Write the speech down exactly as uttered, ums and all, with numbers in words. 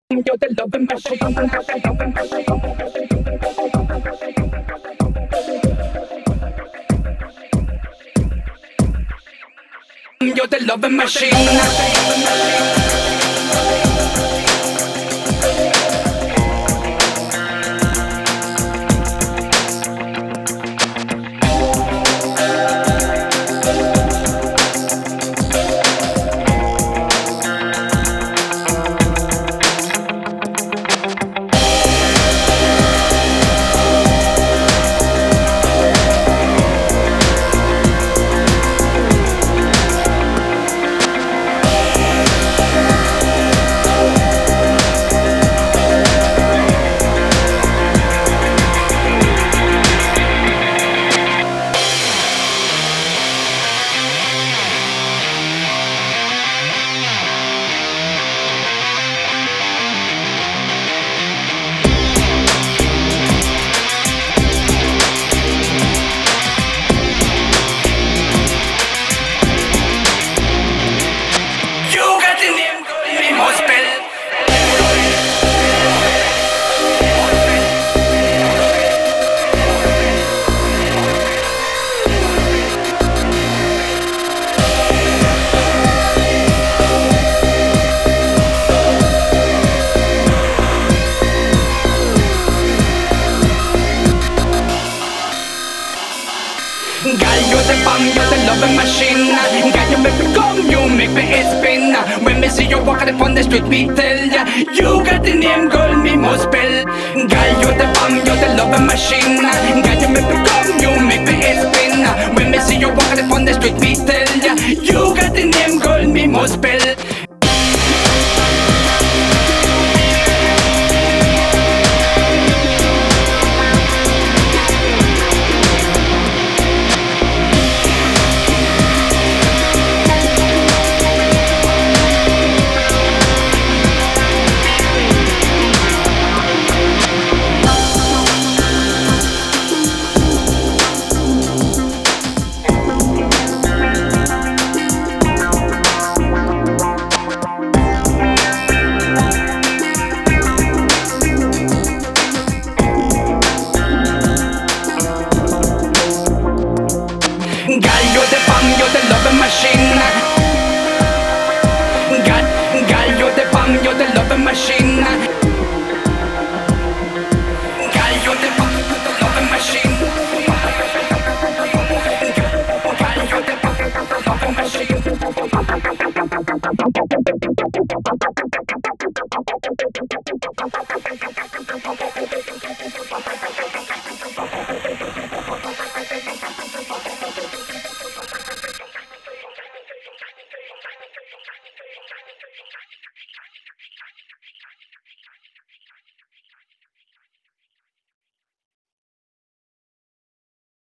You're the loving machine. You're the loving machine. Girl, you're the bomb, you're the loving machine. Girl, you make me come, you make me head spin. When me see you walking upon the street, me tell ya, you got the name, girl, me must spell. Girl, you're the bomb, you're the loving machine. Girl, you make me come, you make me head spin. When me see you walking upon the street, me tell ya, you got the name, girl, me must spell. Girl, you're the bomb, you're the loving machine. Girl, girl, you're the bomb, you're the loving machine. Girl, you're the bomb, you're the loving machine. Girl, you're the bomb, you're the loving machine.